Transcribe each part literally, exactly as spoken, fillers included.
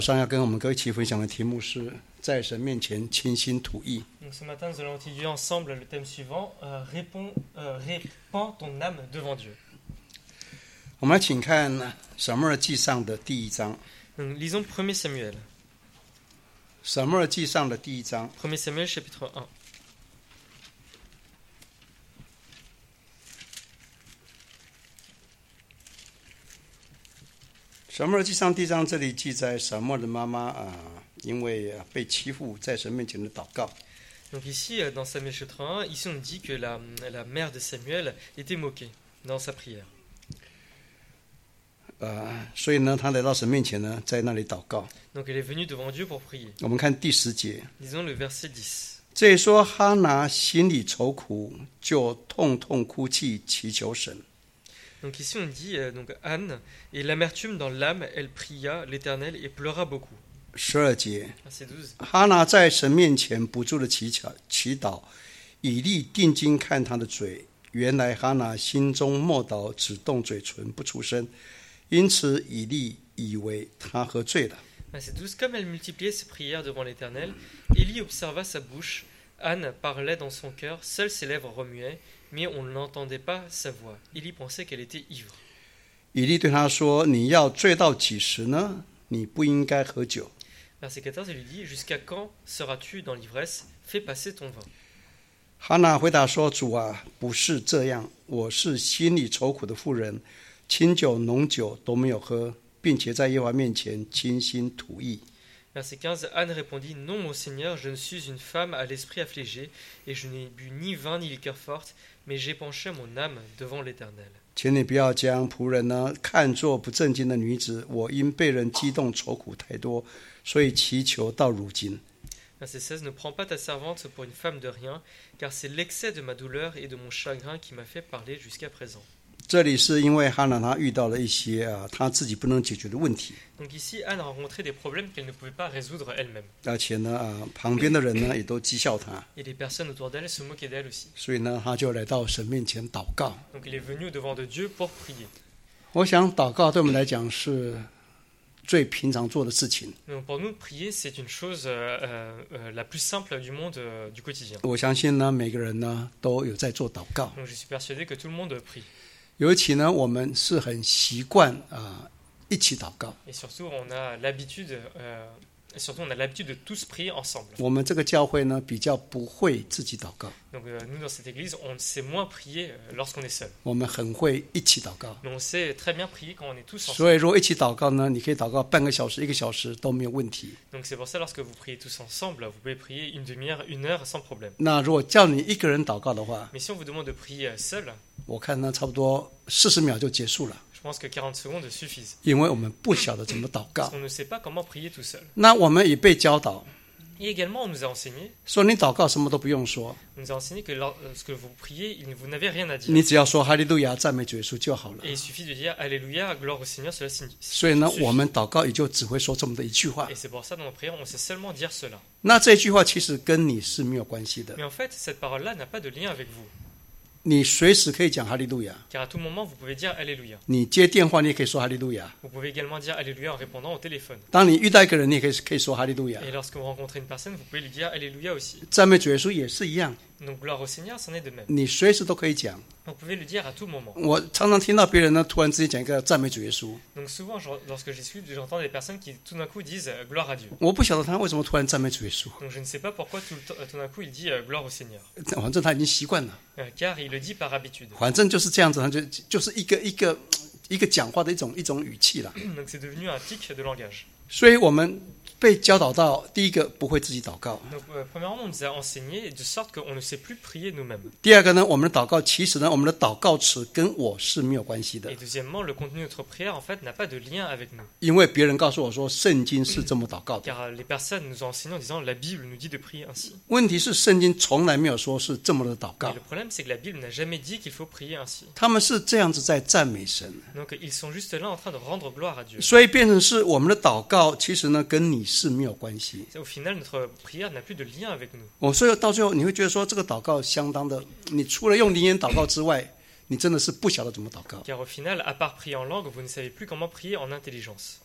上要跟我们各位一起分享的题目是在神面前倾心吐意。 Donc ce matin, nous allons étudier ensemble le thème suivant euh, réponds, euh, répands ton âme devant Dieu. 我们来请看撒母耳记上的第一章。 Donc, lisons premier Samuel. 撒母耳记上的第一章。 premier Samuel, chapitre un. 撒母耳记上第一章这里记载撒母耳的妈妈啊，因为啊被欺负，在神面前的祷告。 Donc ici, dans Samuel chapitre un, ici on dit que la, la mère de Samuel était moquée dans sa prière. 呃，所以呢，他来到神面前呢，在那里祷告。 Donc elle est venue devant Dieu pour prier. 我们看第十节， Lisons le verset dix. 这里说哈拿心里愁苦，就痛痛哭泣，祈求神。 Donc ici on dit, euh, donc Anne, et l'amertume dans l'âme, elle pria l'Éternel et pleura beaucoup. 十二节， Verset douze. 哈拿在神面前不住的祈祷，祈祷，以利定睛看他的嘴，原来哈拿心中默祷，只动嘴唇不出声，因此以利以为他喝醉了。 Verset douze. Comme elle multipliait ses prières devant l'Éternel, Élie observa sa bouche. Anne parlait dans son cœur, seules ses lèvres remuaient, mais on n'entendait pas sa voix. Élie pensait qu'elle était ivre. 以利对他说：“你要醉到几时呢？你不应该喝酒。” Verset quatorze, il lui dit, jusqu'à quand seras-tu dans l'ivresse? Fais passer ton vin. 哈拿回答说：“主啊，不是这样，我是心里愁苦的妇人，清酒浓酒都没有喝，并且在耶和华面前倾心吐意。” Verset quinze, Anne répondit, non, mon Seigneur, je ne suis une femme à l'esprit affligé, et je n'ai bu ni vin ni liqueur forte, mais j'ai penché mon âme devant l'Éternel. 请你不要将仆人呢看作不正经的女子，我因被人激动愁苦太多，所以祈求到如今。 Verset seize, ne prends pas ta servante pour une femme de rien, car c'est l'excès de ma douleur et de mon chagrin qui m'a fait parler jusqu'à présent. 这里是因为哈拿她遇到了一些啊她自己不能解决的问题， Donc ici, Anne rencontrait des problèmes qu'elle ne pouvait pas résoudre elle-même. 而且呢啊旁边的人呢也都讥笑她， Et les personnes autour d'elle se moquaient d'elle aussi. 所以呢她就来到神面前祷告。 Donc elle est venue devant de Dieu pour prier. 我想祷告对我们来讲是最平常做的事情。 Donc pour nous, prier, c'est une chose euh, euh, la plus simple du monde euh, du quotidien. 我相信呢每个人呢都有在做祷告， Donc je suis persuadé que tout le monde prie. 尤其呢我们是很习惯啊一起祷告。 Et surtout, on a l'habitude, euh, et surtout, on a l'habitude de tous prier ensemble. 我们这个教会呢比较不会自己祷告， Donc euh, nous, dans cette église, on sait moins prier euh, lorsqu'on est seul. 我们很会一起祷告。 Mais on sait très bien prier quand on est tous ensemble. 所以如果一起祷告呢，你可以祷告半个小时、一个小时都没有问题。 Donc c'est pour ça, lorsque vous priez tous ensemble, vous pouvez prier une demi-heure, une heure sans problème. 那如果叫你一个人祷告的话， Mais si on vous demande de prier euh, seul, 我看呢差不多四十秒就结束了， je pense que quarante secondes suffisent. 因为我们不晓得怎么祷 Parce 告。 qu'on ne sait pas comment prier tout seul. 那我们也被教导 Et également, on nous a enseigné, 说，你祷告什么都不用说， on nous a enseigné que lorsque vous priez, il- vous n'avez rien à dire. 你只要说哈利路亚、赞美主耶稣就好了。 Et il suffit de dire Alléluia, gloire au Seigneur, cela signifie. 所以呢， suffit. 我们祷告也就只会说这么的一句话。 Et c'est pour ça, dans nos prières, on sait seulement dire cela. 那这句话其实跟你是没有关系的， Mais en fait, cette parole-là n'a pas de lien avec vous. 你随时可以讲哈利路亚， Car à tout moment, vous pouvez dire Alléluia. 你接电话你也可以说哈利路亚， Vous pouvez également dire Alléluia en répondant au téléphone. 当你遇到一个人，你也可以可以说哈利路亚。 Et lorsque vous rencontrez une personne, vous pouvez lui dire Alléluia aussi. 赞美主耶稣也是一样， Donc gloire au Seigneur, c'en est de même. 你随时都可以讲。 Vous pouvez le dire à tout moment. 我常常听到别人呢突然之间讲一个赞美主耶稣， Donc souvent, je- lorsque j'y suis, j'entends des personnes qui tout d'un coup disent euh, gloire à Dieu. 我不晓得他为什么突然赞美主耶稣， Donc je ne sais pas pourquoi tout, le temps- tout d'un coup il dit euh, gloire au Seigneur. 反正他已经习惯了， Euh, car il le dit par habitude. 反正就是这样子，他就就是一个一个一个讲话的一种一种语气啦。 Donc c'est devenu un tic de langage. 所以我们被教导到，第一个不会自己祷告， Donc euh, premièrement, on nous a enseigné de sorte qu'on ne sait plus prier nous-mêmes. 第二个呢，我们的祷告其实呢，我们的祷告词跟我是没有关系的 Et，deuxièmement, le contenu de notre prière en fait n'a pas de lien avec nous. 因为别人告诉我说圣经是这么祷告的， Car euh, les personnes nous ont enseigné en disant la Bible nous dit de prier ainsi. 问题是圣经从来没有说是这么的祷 Et 告 le，problème c'est que la Bible n'a jamais dit qu'il faut prier ainsi. 他们是这样子在赞美神， Donc ils sont juste là en train de rendre gloire à Dieu. 所以变成是我们的祷告其实呢跟你是没有关系。 Au final, notre prière n'a plus de lien avec nous. 我所以到最后你会觉得说这个祷告相当的，你除了用灵言祷告之外，你真的是不晓得怎么祷告。 Car au final, à part prier en langue, vous ne savez plus comment prier en intelligence.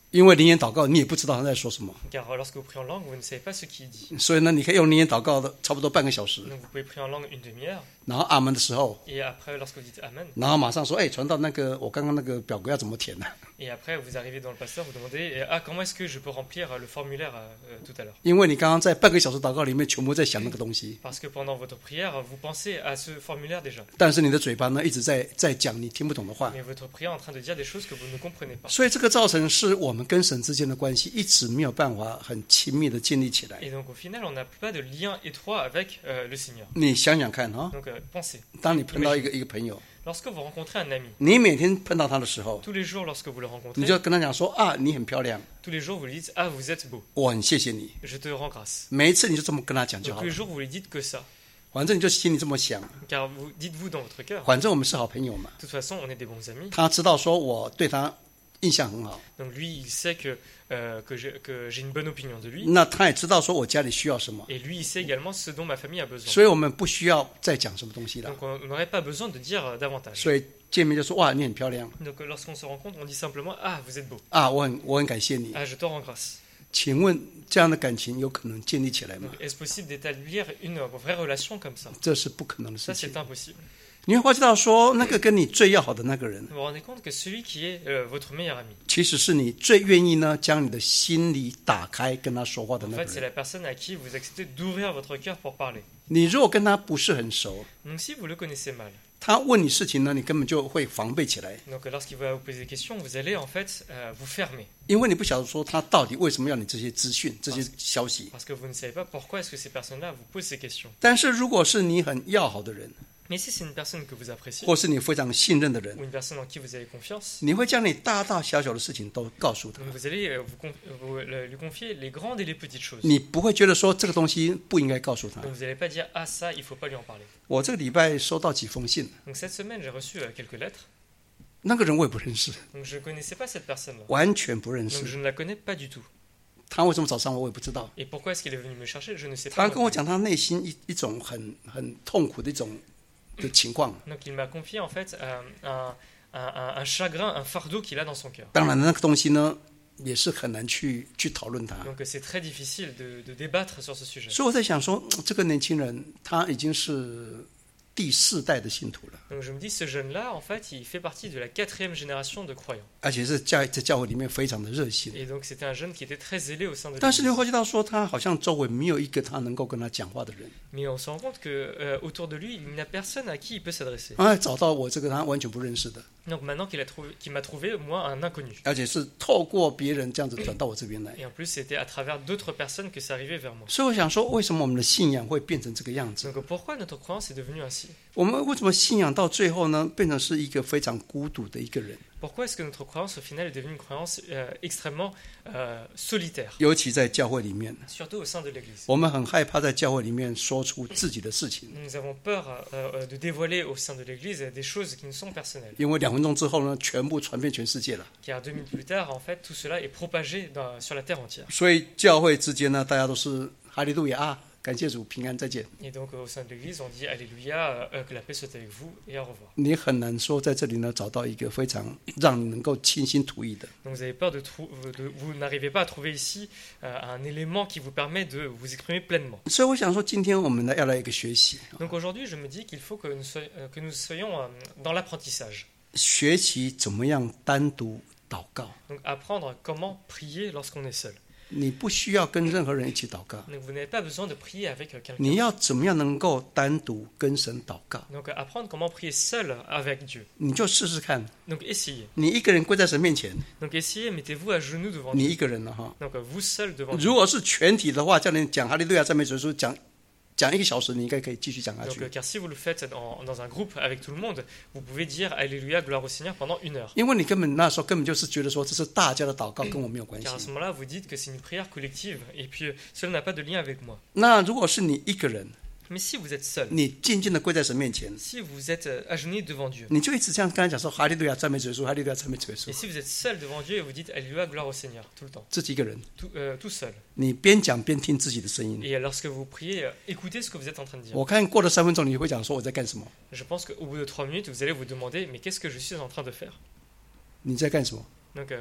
因为灵言祷告，你也不知道他在说什么， car lorsque vous priez en langue, vous ne savez pas ce qu'il dit. 所以呢，你可以用灵言祷告的差不多半个小时， Donc vous pouvez prier en langue une demi-heure, 然后阿门的时候， et après, lorsque vous dites Amen, 然后马上说，哎，传道那个我刚刚那个表格要怎么填呢？ et après vous arrivez dans le pasteur, vous demandez ah comment est-ce que je peux remplir le formulaire euh, tout à l'heure. 因为你刚刚在半个小时祷告里面全部在想那个东西， Parce que pendant votre prière, vous pensez à ce formulaire déjà. 但是你的嘴巴呢一直在在讲你听不懂的话， Mais votre prière est en train de dire des choses que vous ne comprenez pas. 所以这个造成是我们跟神之间的关系一直没有办法很亲密的建立起来。 Et donc au final, on n'a pas de lien étroit avec euh, le Seigneur. 你想想看哈， Donc euh, pensez, 当你碰到一个一个朋友， lorsque vous rencontrez un ami, 你每天碰到他的时候， tous les jours lorsque vous le 你 rencontrez, 就跟他讲说啊，你很漂亮， tous les jours vous lui dites ah vous êtes beau, 我很谢谢你。 je te rends grâce. 每一次你就这么跟他讲就 Donc 好 tous les 了， jours vous lui dites que ça, 反正你就心里这么想， car vous dites-vous dans votre cœur, 反正我们是好朋友嘛。 de toute façon on est des bons amis. 他知道说我对他印象很好， Donc lui il sait que euh, que j'ai que j'ai une bonne opinion de lui, 那他也知道说我家里需要什么， et lui il sait également ce dont ma famille a besoin. 所以我们不需要再讲什么东西了。 Donc on on n'aurait pas besoin de dire euh, davantage. 所以见面就说哇，你很漂亮 Donc euh, lorsqu'on se rencontre, on dit simplement ah vous êtes beau, 啊，我很我很感谢你。 ah je te rends grâce. 请问这样的感情有可能建立起来吗？ Donc est-ce possible d'établir une vraie relation comme ça? 这是不可能的事 Ça 情 c'est。impossible. 你会发觉到说，那个跟你最要好的那个人， Vous vous rendez compte que celui qui est euh, votre meilleur ami, 其实是你最愿意呢将你的心里打开跟他说话的 en 那 fait 个 c'est 人。 la personne à qui vous acceptez d'ouvrir votre cœur pour parler. 你如果跟他不是很熟， Donc si vous le connaissez mal, 他问你事情呢，你根本就会防备起来， donc euh, lorsqu'il va vous poser des questions, vous allez en fait euh, vous fermer. 因为你不晓得说他到底为什么要你这些资讯、这些消息。 Parce que vous ne savez pas pourquoi est-ce que ces personnes-là vous posent ces questions. 但是如果是你很要好的人， Mais si c'est une personne que vous appréciez, 或是你非常信任的人， ou une personne en qui vous avez confiance, 你会将你大大小小的事情都告诉他， donc vous allez euh, vous, con- vous, euh, lui confier les grandes et les petites choses. 你不会觉得说这个东西不应该告诉他。 Donc vous n'allez pas dire ah ça il faut pas lui en parler. 我这个礼拜收到几封信， Donc cette semaine j'ai reçu euh, quelques lettres. 那个人我也不认识， Donc je ne connaissais pas cette personne-là. 完全不认 Donc 识。 je ne la connais pas du tout. 他为什么找上我，我也不知道。 Et pourquoi est-ce qu'il est venu me chercher, je ne sais 他 pas. 跟我讲他内心一一种很很痛苦的一种的情况。 Donc il m'a confié en fait euh, un, un, un, un chagrin, un fardeau qu'il a dans son cœur. 当然，那个东西呢也是很难去去讨论它。 Donc c'est très difficile de, de débattre sur ce sujet. 所以我在想说，这个年轻人他已经是第四代的信徒了， Donc je me dis ce jeune-là en fait il fait partie de la quatrième génération de croyants. 而且是在在教会里面非常的热心。 Et donc c'était un jeune qui était très zélé au sein de 但是你 l'église. 会发觉到说，他好像周围没有一个他能够跟他讲话的人。 Mais on se rend compte que euh, autour de lui il n'a personne à qui il peut s'adresser. 哎，找到我这个他完全不认识的， Donc maintenant qu'il a trouvé, qu'il m'a trouvé moi un inconnu. 而且是透过别人这样子转到我这边来。 Et en plus c'était à travers d'autres personnes que ça arrivait vers moi. 所以我想说，为什么我们的信仰会变成这个样子？ Donc pourquoi notre croyance est devenue ainsi? 我们为什么信仰到最后呢，变成是一个非常孤独的一个人？ Pourquoi est-ce que notre croyance au final est devenue une croyance euh, extrêmement euh, solitaire, 尤其在教会里面， surtout au sein de l'Église? 我们很害怕在教会里面说出自己的事情， Nous avons peur euh, de dévoiler au sein de l'Église des choses qui nous sont personnelles. 因为两分钟之后呢，全部传遍全世界了。 Car deux minutes plus tard, en fait, tout cela est propagé dans- sur la terre entière. 所以教会之间呢，大家都是哈利路亚啊，感谢主，平安，再见。 Et donc au sein de l'Église, on dit Alléluia, euh, que la paix soit avec vous et au revoir. 你很难说在这里呢找到一个非常让你能够倾心吐意的。 Donc vous avez peur de, trou- de- vous n'arrivez pas à trouver ici euh, un élément qui vous permet de vous exprimer pleinement. 所以我想说，今天我们呢要来一个学习， Donc aujourd'hui, je me dis qu'il faut que nous, soy- euh, que nous soyons euh, dans l'apprentissage. 学习怎么样单独祷告。 Donc apprendre comment prier lorsqu'on est seul. 你不需要跟任何人一起祷告， Donc vous n'avez pas besoin de prier avec euh, quelqu'un. 你要怎么样能够单独跟神祷告？ Donc apprendre comment prier seul avec Dieu. 你就试试看， Donc essayez. 你一个人跪在神面前， Donc essayez, mettez-vous à genoux devant 你 Dieu. 一个人了哈。 Donc euh, vous seul devant Dieu. 如果是全体的话，叫你讲哈利路亚赞美主耶稣，讲讲一个小时，你应该可以继续讲下 Donc, 去 euh,。car si vous le faites dans, dans un groupe avec tout le monde, vous pouvez dire Alléluia, gloire au Seigneur pendant une heure. 因为你根本那时候根本就是觉得说这是大家的祷告，跟我没有关 Car à 系 ce。moment-là, vous dites que c'est une prière collective et puis euh, cela n'a pas de lien avec moi. 那如果是你一个人， Mais si vous êtes seul, 你静静的跪在神面前， si vous êtes euh, agenouillé devant Dieu, 你就一直这样跟他讲说哈利路亚赞美主耶稣，哈利路亚赞美主耶稣 et，si vous êtes seul devant Dieu et vous dites Alléluia, gloire au Seigneur tout le temps, 自己一个人， tout, euh, tout seul. 你边讲边听自己的声音。 Et lorsque vous priez, euh, écoutez ce que vous êtes en train de dire. 我看过了三分钟，你会讲说我在干什么？ Je pense qu'au bout de trois minutes, vous allez vous demander mais qu'est-ce que je suis en train de faire? 你在干什么？ Donc, euh,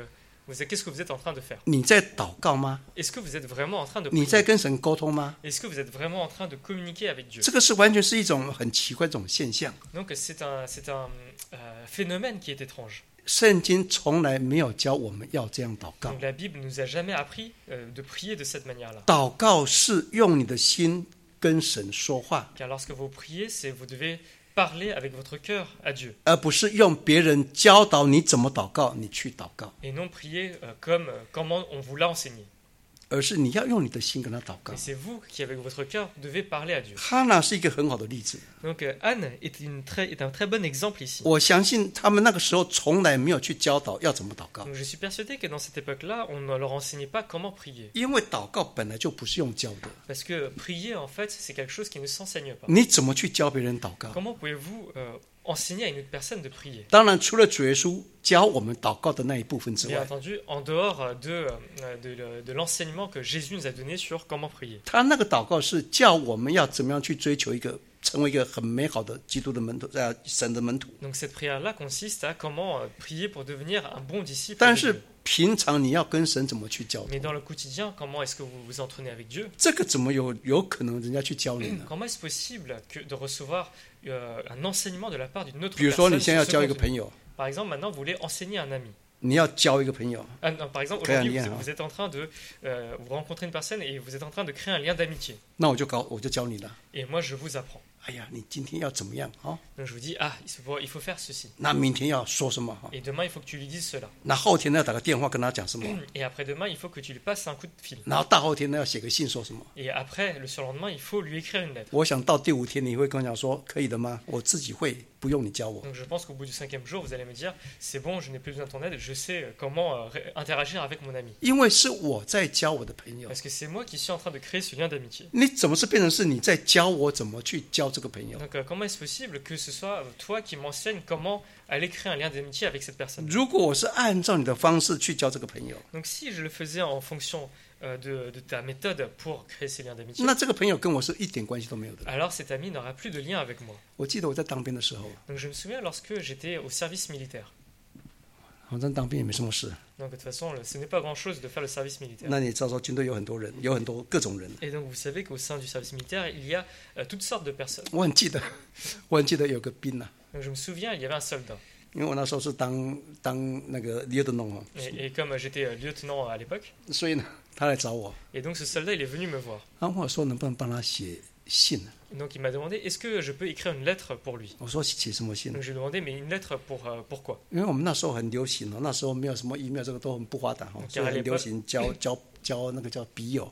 vous êtes, qu'est-ce que vous êtes en train de faire? 你在祷告吗？ Est-ce que vous êtes vraiment en train de 你在 prier? 跟神沟通吗？ Est-ce que vous êtes vraiment en train de communiquer avec Dieu? 这个是完全是一种很奇怪的这种现象。 Donc c'est un, c'est un euh, phénomène qui est étrange. 圣经从来没有教我们要这样祷告。 Donc la Bible nous a jamais appris euh, de prier de cette manière-là. 祷告是用你的心跟神说话， Car lorsque vous priez, c'est vous devez parler avec votre cœur à Dieu 而不是用别人教导你怎么祷告，你去祷告， et non prier euh, comme euh, comment on vous l'a enseigné. 而是你要用你的心跟他祷告 Et。c'est vous qui, avec votre cœur, devez parler à Dieu. 哈娜是一个很好的例子， Donc euh, Anne est, une très, est un très bon exemple ici. 我相信他们那个时候从来没有去教导要怎么祷告， Donc je suis persuadé que dans cette époque-là, on ne leur enseignait pas comment prier. 因为祷告本来就不是用教的。 Parce que prier, en fait, c'est quelque chose qui ne s'enseigne pas. 你怎么去教别人祷告？ Comment pouvez-vous euh, enseigner à une autre personne de prier? 当然，除了主耶稣教我们祷告的那一部分之 Bien 外， entendu, en dehors de, euh, de, de l'enseignement que Jésus nous a donné sur comment prier. 他那个祷告是叫我们要怎么样去追求一个成为一个很美好的基督的门徒，呃，神的门徒。 Donc cette prière-là consiste à comment euh, prier pour devenir un bon disciple 但 de 是 Dieu. 平常你要跟神怎么去交 Mais dans le quotidien, comment est-ce que vous vous entraînez avec Dieu? 这个怎么有有可能人家去教你呢？ Comment est-ce possible que de recevoir euh, un enseignement de la part d'une autre 比如说，你 personne 现在要 sur ce 交一个 contenu? 朋友， Par exemple, maintenant, vous voulez enseigner un ami. 你要交一个朋友， Ah, non, par exemple, Créer un aujourd'hui, lien, vous, hein. vous êtes en train de euh, vous rencontrer une personne et vous êtes en train de créer un lien d'amitié. 那我就搞我就教你了。 Et moi, je vous apprends. 哎呀，你今天要怎么样啊？ Donc je vous dis, ah, il faut, il faut faire ceci. 那明天要说什么哈？ Et demain, il faut que tu lui dises cela. 那后天呢要打个电话跟他讲什么？ Et après-demain, il faut que tu lui passes un coup de fil. 然后大后天呢要写个信说什么？ Et après, le surlendemain, il faut lui écrire une lettre. 我想到第五天你会跟我讲说，可以的吗？我自己会，不用你教我。 Donc je pense qu'au bout du cinquième jour, vous allez me dire, c'est bon, je n'ai plus besoin de ton aide, je sais comment euh, ré- interagir avec mon ami. 因为是我在教我的朋友， Parce que c'est moi qui suis en train de créer ce lien d'amitié. 你怎么是变成是你在教我怎么去交这个朋友？ Donc euh, comment est-ce possible que ce soit euh, toi qui m'enseignes comment aller créer un lien d'amitié avec cette personne? 如果我是按照你的方式去交这个朋友， Donc si je le faisais en fonction euh, de, de ta méthode pour créer ces liens d'amitié, 那这个朋友跟我是一点关系都没有的。 alors cet ami n'aura plus de lien avec moi. 我记得我在当兵的时候， Donc je me souviens lorsque j'étais au service militaire. 好像当兵也没什么事。 Donc de toute façon, le- ce n'est pas grand-chose de faire le service militaire. 那你知道说军队有很多人，有很多各种人。 Et donc vous savez qu'au sein du service militaire, il y a euh, toutes sortes de personnes. 我很记得，我很记得有个兵啊， Donc je me souviens, il y avait un soldat. 因为我那时候是当当那个列的弄哦， Et, et comme euh, j'étais euh, lieutenant à l'époque, 所以呢，他来找我， et donc ce soldat, il est venu me voir. 他问我说能不能帮他写信。 Et donc il m'a demandé, est-ce que je peux écrire une lettre pour lui? 我说写什么信？ Donc je lui ai demandé, mais une lettre pour euh, pourquoi? 因为我们那时候很流行哦，那时候没有什么 email，这个都很不发达哦，所以很流行交交交那个叫笔友，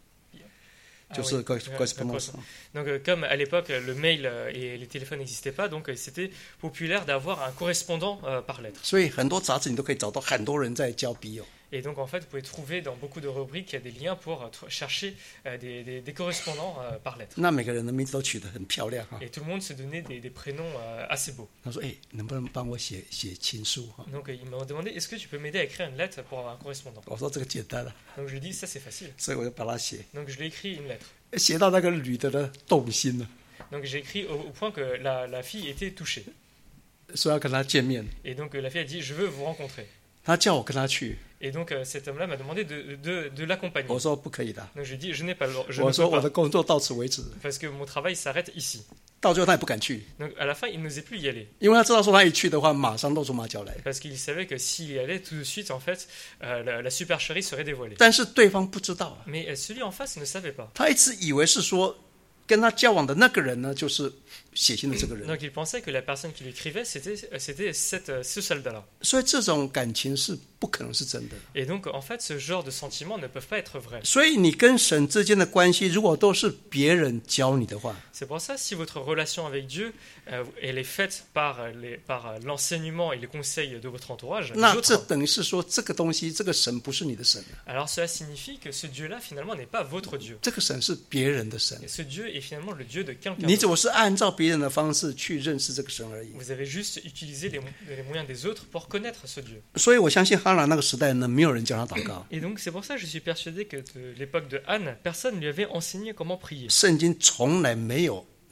Ah 就是 oui, corres- euh, correspondance。 Donc euh, comme à l'époque, euh, le mail euh, et les téléphones n'existaient pas, donc euh, c'était populaire d'avoir un correspondant euh, par lettre. 所以很多杂志你都可以找到很多人在交笔友。 Et donc en fait, vous pouvez trouver dans beaucoup de rubriques des liens pour euh, tr- chercher euh, des, des- des correspondants euh, par lettre. 那每个人的名字都取得很漂亮哈。 Et tout le monde se donnait des, des prénoms euh, assez beaux. 他说：“哎，能不能帮我写写情书哈 Donc euh, ils m'ont demandé, est-ce que tu peux m'aider à écrire une lettre pour avoir un correspondant？” 我说：“这个简单了。 Donc je lui dis, ça c'est facile. ” 所以我就把它写， Donc je lui ai écrit une lettre. 写到那个女的的动心了， Donc j'ai écrit au, au point que la, la fille était touchée. 说要跟他见面。 Et donc euh, la fille a dit, je veux vous rencontrer. 他叫我跟他去， Et donc euh, cet homme-là m'a demandé de, de, de l'accompagner. 我说不可以的。 Donc je lui ai dit, je n'ai pas le droit, je ne 我 peux 说我 pas, 的工作到此为止。 parce que mon travail s'arrête ici. 到最后他也不敢去， Donc à la fin, il n'osait plus y aller. 因为他知道说他一去的话，马上露出马脚来。 Parce qu'il savait que s'il y allait tout de suite, en fait, euh, la, la supercherie serait dévoilée. 但是对方不知道啊， Mais euh, celui en face ne savait pas. 他一直以为是说跟他交往的那个人呢，就是写信的这个人。 Donc il pensait que la personne qui l'écrivait, c'était, euh, c'était cette, euh, ce soldat-là. 所以这种感情是不可能是真的。 Et donc, en fait, ce genre de sentiments ne peuvent pas être vrais. 所以你跟神之间的关系，如果都是别人教你的话， C'est pour ça, si votre relation avec Dieu, euh, elle est faite par, euh, les, par euh, l'enseignement et les conseils de votre entourage, les 那这 autres, 等于是说这个东西，这个神不是你的神， alors cela signifie que ce Dieu-là, finalement, n'est pas votre Dieu. 这个神是别人的神 Et。ce Dieu est finalement le Dieu de quelqu'un 你 d'autre. 只我是按照别人的方式去认识这个神而已。 Vous avez juste utilisé les, mo- les moyens des autres pour connaître ce Dieu. 所以我相信哈拿那个时代呢，没有人教他祷告， Et donc, c'est pour ça que je suis persuadé que de l'époque de Anne, personne ne lui avait enseigné comment prier. 圣经从来没有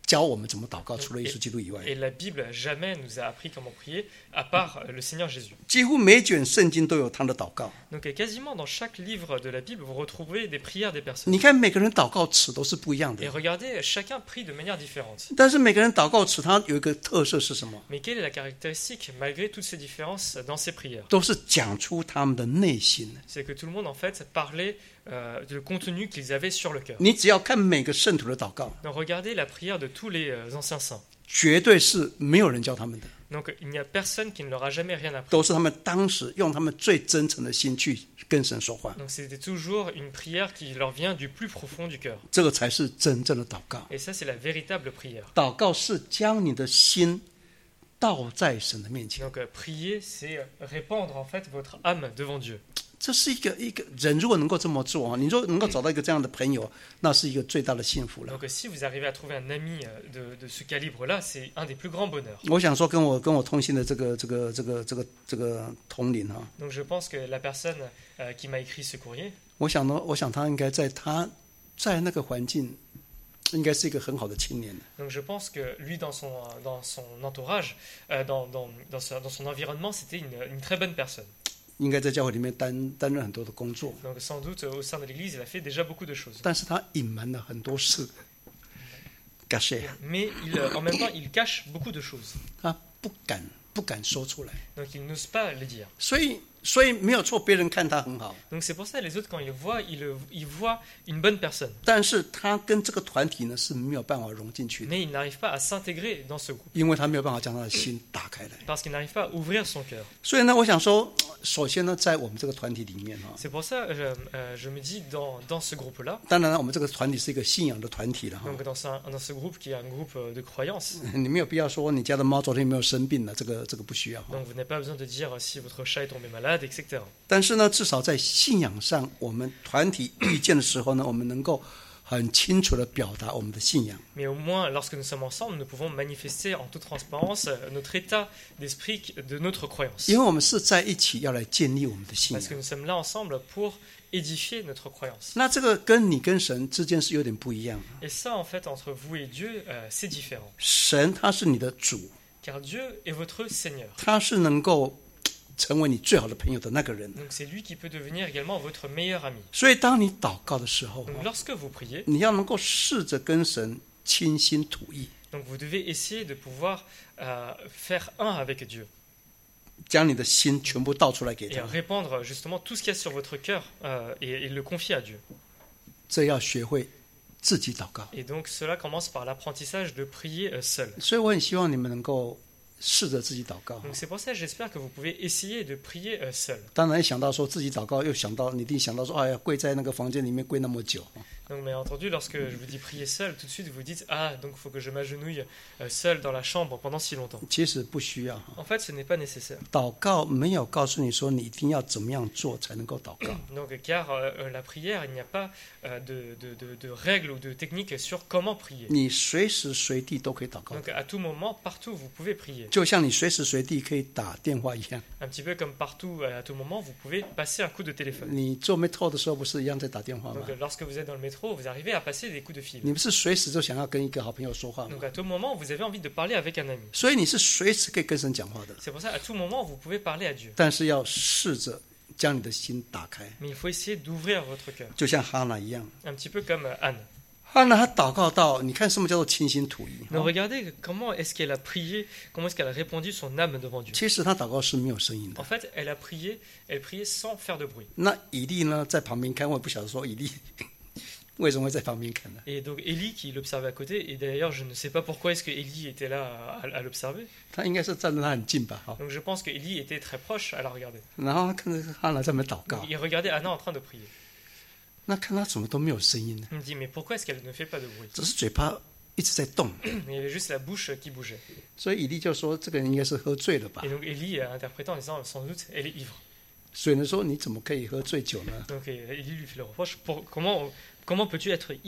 教我们怎么祷告，除了耶稣基督以外。 Et la Bible jamais nous a appris comment prier, à part le Seigneur Jésus. 几乎每卷圣经都有他的祷告。 Donc quasiment dans chaque livre de la Bible, vous retrouvez des prières des personnes. 你看每个人祷告词都是不一样 Et 的， regardez, chacun prie de manière différente. 但是每个人祷告词它有一个特色是什么？ Mais quelle est la caractéristique, malgré toutes ces différences dans ces prières? 都是讲出他们的内心。 C'est que tout le monde en fait parlait euh, du contenu qu'ils avaient sur le cœur. 你只要看每个圣徒的祷告， Donc regardez la prière de tous les euh, anciens saints. 绝对是没有人教他们的， Donc il n'y a personne qui ne leur a jamais rien appris. 都是他们当时用他们最真诚的心去跟神说话， Donc c'était toujours une prière qui leur vient du plus profond du cœur. 这个才是真正的祷告。 Et ça, c'est la véritable prière. 祷告是将你的心倒在神的面前， Donc euh, prier, c'est euh, répandre en fait votre âme devant Dieu. 这是一个一个人如果能够这么做啊，你说能够找到一个这样的朋友，那是一个最大的幸福了。 Donc euh, si vous arrivez à trouver un ami euh, de, de ce calibre-là, c'est un des plus grands bonheurs. 我想说，跟我跟我通信的这个这个这个这个这个同龄啊， Donc je pense que la personne euh, qui m'a écrit ce courrier, 我想呢，我想他应该在他在那个环境，应该是一个很好的青年。 donc je pense que lui dans son, euh, dans son entourage, euh, dans, dans, dans, ce- dans son environnement, c'était une, une très bonne personne. 应该在教会里面担担任很多的工作， Donc sans doute euh, au sein de l'Église, il a fait déjà beaucoup de choses. 但是他隐瞒了很多事，感谢 Mais il, euh, en même temps, il cache beaucoup de choses. 他不敢不敢说出来， Donc il n'ose pas les dire. 所以所以没有错，别人看他很好， Donc c'est pour ça les autres, quand ils le voient, ils, le- ils voient une bonne personne. 但是他跟这个团体呢是没有办法融进去的， Mais ils n'arrivent pas à s'intégrer dans ce groupe. 因为他没有办法将他的心打开来。 Parce qu'ils n'arrivent pas à ouvrir son cœur. 所以呢，我想说，首先呢，在我们这个团体里面啊， C'est pour ça, euh, euh, je me dis, dans, dans ce groupe-là, 当然了，我们这个团体是一个信仰的团体了哈。 donc dans, ce- dans ce groupe qui est un groupe euh, de croyance, 你没有必要说你家的猫昨天有没有生病了，这个这个不需要哈。 donc vous n'avez pas besoin de dire euh, si votre chat est tombé malade, et cetera. 但是呢，至少在信仰上，我们团体遇见的时候呢，我们能够很清楚地表达我们的信仰。 Mais au moins, lorsque nous sommes ensemble, nous pouvons manifester en toute transparence euh, notre état d'esprit qui- de notre croyance. 因为我们是在一起要来建立我们的信 Parce que 仰。 nous sommes là ensemble pour édifier notre croyance. 那这个跟你跟神之间是有点不一样。 Et ça, en fait, entre vous et Dieu, euh, c'est différent. 神他是你的主， Car Dieu est votre Seigneur. 他是能够成为你最好的朋友的那个人。 Donc c'est lui qui peut devenir également votre meilleur ami. 所以当你祷告的时候， Donc lorsque vous priez, 你要能够试着跟神倾心吐意， donc vous devez essayer de pouvoir euh, faire un avec Dieu 将你的心全部倒出来给 et 他。 répandre justement tout ce qu'il y a sur votre cœur euh, et, et le confier à Dieu. 这要学会自己祷告。 Et donc cela commence par l'apprentissage de prier euh, seul. 所以我很希望你们能够试着自己祷告。 Donc c'est pour ça que j'espère que vous pouvez essayer de prier euh, seul. 当然，一想到说自己祷告，又想到你一定想到说，哎呀，跪在那个房间里面跪那么久。 Donc bien entendu, lorsque je vous dis prier seul, tout de suite vous dites ah donc il faut que je m'agenouille euh, seul dans la chambre pendant si longtemps. 其实不需要。 En fait, ce n'est pas nécessaire. 祷告没有告诉你说你一定要怎么样做才能够祷告。 Donc car euh, la prière, il n'y a pas euh, de, de, de, de règles ou de techniques sur comment prier. 你随时随地都可以祷告， Donc à tout moment, partout, vous pouvez prier. 就像你随时随地可以打电话一样。 Un petit peu comme partout, à tout moment, vous pouvez passer un coup de téléphone. 你坐 metro 的时候不是一样在打电话吗 Donc？euh, lorsque vous êtes dans le métro, vous arrivez à passer des coups de fil. 你不是随时都想要跟一个好朋友说话吗 Donc？à tout moment, vous avez envie de parler avec un ami. 所以你是随时可以跟神讲话的， C'est pour ça, à tout moment, vous pouvez parler à Dieu. 但是要试着将你的心打开， Mais il faut essayer d'ouvrir votre cœur. 就像哈娜一样。 Un petit peu comme euh, Anne. 哈娜她祷告到，你看什么叫做倾心吐意？ Donc regardez comment est-ce qu'elle a prié, comment est-ce qu'elle a répandu son âme devant Dieu. 其实她祷告是没有声音的 En。fait, elle a prié, elle priait sans faire de bruit. 那以利呢，在旁边看，我也不晓得说以利为什么会在旁边看呢？ Et donc Élie qui l'observait à côté, et d'ailleurs je ne sais pas pourquoi est-ce que Élie était là à, à l'observer. 他应该是站得他很近吧，哈。 Donc je pense que Élie était très proche à la regarder. 然后他看着哈娜在那边祷告 Donc,，il regardait Anna en train de prier. 那看他怎么都没有声音呢？ Il me dit mais pourquoi est-ce qu'elle ne fait pas de bruit? 只是嘴巴一直在动。 Il y avait juste la bouche qui bougeait. 所以以利就说这个人应该是喝醉了吧 Et？donc Élie a interprété en disant sans doute elle est ivre. 所以呢说你怎么可以喝醉酒呢？ Donc Élie lui fait le reproche pour, comment, comment peux-tu être ivre?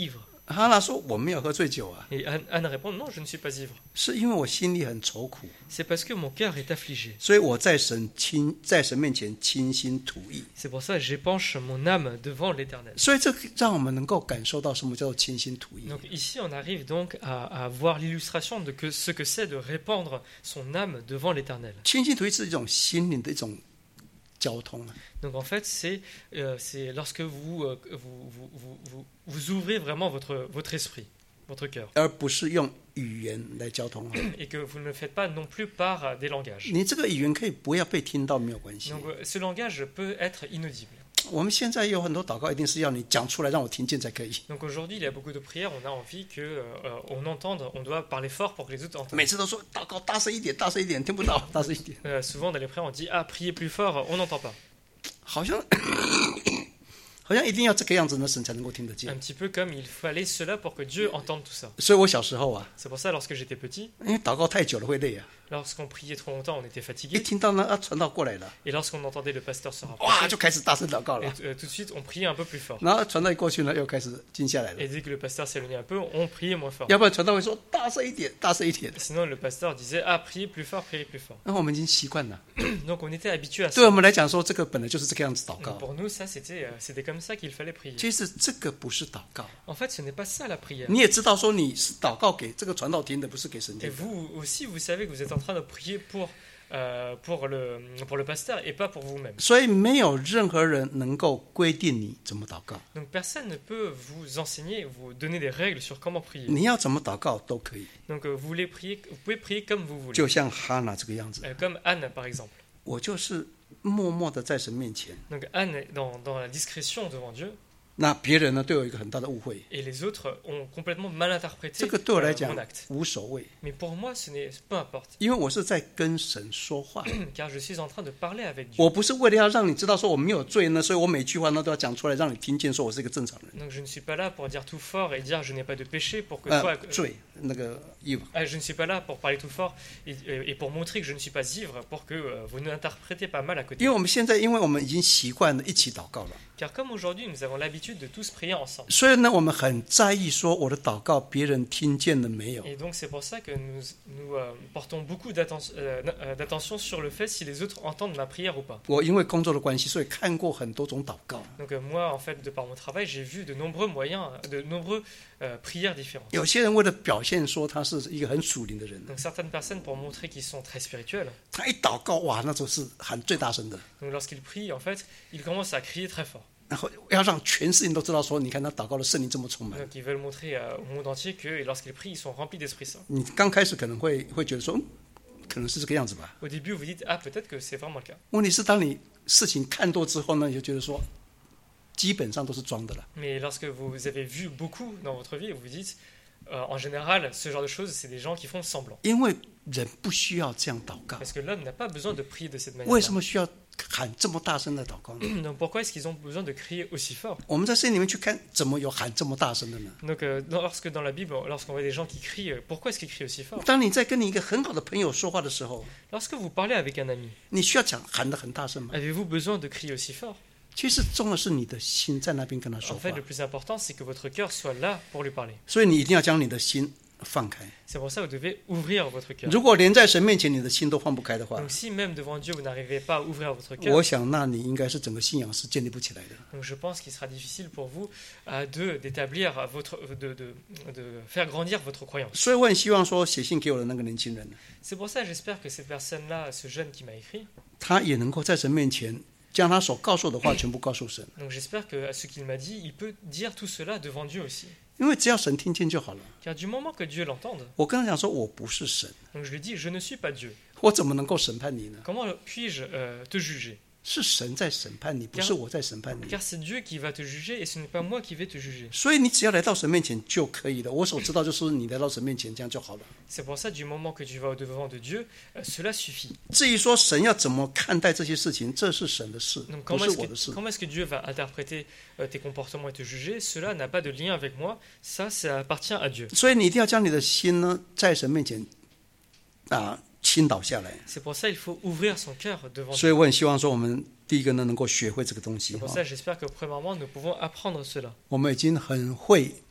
哈娜说我没有喝醉酒啊， Et Anne, Anne répond, non, je ne suis pas ivre. 是因为我心里很愁苦， C'est parce que mon cœur est affligé. 所以我在神倾在神面前倾心吐意。 C'est pour ça que j'épanche mon âme devant l'Éternel. 所以这让我们能够感受到什么叫做倾心吐意。 Donc ici, on arrive donc à, à voir l'illustration de que, ce que c'est de répandre son âme devant l'Éternel. 倾心吐意是一种心灵的一种交通啊。 Donc en fait, c'est euh, c'est lorsque vous, euh, vous, vous, vous, vous, vous ouvrez vraiment votre, votre esprit, votre cœur, 而不是用语言来交通啊。 et que vous ne le faites pas non plus par euh, des langages. 你这个语言可以不要被听到没有关系。 Donc euh, ce langage peut être inaudible. 我们现在有很多祷告，一定是要你讲出来让我听见才可以。 Donc aujourd'hui, il y a beaucoup de prières, on a envie que euh, on entende, on doit parler fort pour que les autres entendent. 每次都说祷告大声一点，大声一点，听不到，大声一点， Euh, souvent dans les prières, on dit ah priez plus fort, on n'entend pas. 好像好像一定要这个样子呢，神才能够听得 Un 见。 petit peu comme il fallait cela pour que Dieu entende tout ça. 所以我小时候啊， C'est pour ça lorsque j'étais petit, 因为祷告太久了会累啊， lorsqu'on priait trop longtemps, on était 一 fatigué, 听到呢啊传道过来了， et lorsqu'on entendait le pasteur se 哇 rapprocher, 就开始大声祷告 et 了， euh, tout de suite on priait un peu plus fort. 然后传道一过去呢又开始静下来了 Et，dès que le pasteur s'éloignait un peu, on priait moins fort. 要不然传道会说大声一点，大声一点。 Sinon le pasteur disait ah priez plus fort, priez plus fort. 然后我们已经习惯了， Donc on était habitué à 对 ça. 我们来讲说这个本来就是这个样子祷 Donc 告。 pour nous, ça c'était euh, c'était comme ça qu'il fallait prier. 其实这个不是祷告， En fait, ce n'est pas ça la prière. 你也知道说你是祷告给这个传道听的，不是给神 Et 听的。 vous aussi, vous savez que vous êtes en train de prier pour, euh, pour, le, pour le pasteur et pas pour vous-même. 所以没有任何人能够规定你怎么祷告， Donc personne ne peut vous enseigner, vous donner des règles sur comment prier. 你要怎么祷告都可以。 Donc euh, vous, voulez prier, vous pouvez prier comme vous voulez. 就像哈娜这个样子， Euh, comme Anne par exemple. 我就是默默的在神面前， Donc Anne est dans, dans la discrétion devant Dieu 那别人呢对我有一个很大的误会， et les autres ont complètement mal interprété 这个对我来 euh, 讲 mon acte. 无所谓， Mais pour moi, ce n'est peu importe, 因为我是在跟神说话， car je suis en train de parler avec Dieu. 我不是为了要让你知道说我没有罪呢，所以我每句话呢都要讲出来，让你听见说我是一个正常人。 Donc je ne suis pas là pour dire tout fort et dire je n'ai pas de péché pour que 呃 toi... 罪那个 evil， Ah, je ne suis pas là pour parler tout fort et, et pour montrer que je ne suis pas ivre pour que euh, vous n'interprétez pas mal à côté. 因为我们现在因为我们已经习惯了一起祷告了， Car comme aujourd'hui nous avons l'habitude de tous prier ensemble. 所以呢我们很在意说我的祷告别人听见了没有。 Et donc c'est pour ça que nous, nous euh, portons beaucoup d'attention euh, euh, d'attention sur le fait si les autres entendent ma prière ou pas. 我因为工作的关系，所以看过很多种祷告。 Donc euh, moi en fait de par mon travail j'ai vu de nombreux moyens, de nombreux euh, prières différentes. 有些人为了表现说他是一个很属灵的人， Donc certaines personnes pour montrer qu'ils sont très spirituels. 他一祷告哇，那就是喊最大声的， Donc lorsqu'ils prient en fait ils commencent à crier très fort. 然后要让全世界都知道说，你看他祷告的圣灵这么充满。 Donc ils veulent montrer euh, au monde entier que lorsqu'ils prient ils sont remplis d'Esprit Saint. 你刚开始可能会会觉得说，嗯，可能是这个样子吧。 Au début, vous dites ah peut-être que c'est vraiment le cas. 问题是当你事情看多之后呢，你就觉得说，基本上都是装的了。 Mais lorsque vous avez vu beaucoup dans votre vie, vous vous dites euh, en général ce genre de choses c'est des gens qui font semblant. 因为人不需要这样祷告， Parce que l'homme n'a pas besoin de prier de cette 为什 manière. 么需要喊这么大声的祷告呢？ Donc pourquoi est-ce qu'ils ont besoin de crier aussi fort? 我们在圣经里面去看，怎么有喊这么大声的呢？ Donc euh, dans- lorsque dans la Bible, lorsqu'on voit des gens qui crient, euh, pourquoi est-ce qu'ils crient aussi fort? 当你在跟你一个很好的朋友说话的时候， Lorsque vous parlez avec un ami, 你需要讲喊得很大声吗？ avez-vous besoin de crier aussi fort? 其实重要是你的心在那边跟他说 En 话 fait, le，plus important c'est que votre cœur soit là pour lui parler. 所以你一定要将你的心放开。 C'est pour ça que vous devez ouvrir votre cœur. 如果连在神面前你的心都放不开的话， Donc si même devant Dieu vous n'arrivez pas à ouvrir votre 我 cœur, 想那你应该是整个信仰是建立不起来的。 donc je pense qu'il sera difficile pour vous euh, de d'établir votre de, de, de faire grandir votre croyance. 所以我很希望说，写信给我的那个年轻人， C'est pour ça j'espère que cette personne-là, ce jeune qui m'a écrit, 他也能够在神面前将他所告诉的话全部告诉神， donc j'espère que à ce qu'il m'a dit, il peut dire tout cela devant Dieu aussi. 因为只要神听见就好了。 Car du moment que Dieu l'entende, 我跟他讲说，我不是神， donc je lui dis je ne suis pas Dieu. 我怎么能够审判你呢？ Comment puis-je euh, te juger? 是神在审判你，不是我在审判你。 Car c'est Dieu qui va te juger et ce n'est pas moi qui vais te juger. 所以你只要来到神面前就可以了。我所知道就是你来到神面前这样就好了。 C'est pour ça du moment que tu vas au devant de Dieu, euh, cela suffit. 至于说神要怎么看待这些事情，这是神的事， Donc 不 comment 是 est-ce 我的事 que, comment est-ce que Dieu va interpréter euh, tes comportements et te juger? Cela n'a pas de lien avec moi, ça, ça appartient à Dieu. 所以你一定要将你的心呢，在神面前啊倾倒下来。 C'est pour ça qu'il faut ouvrir son cœur devant 所 Dieu. 以我很希望说，我们第一个呢能够学会这个东西 C'est pour 哈 ça j'espère que premièrement nous pouvons apprendre cela. 我们已经很会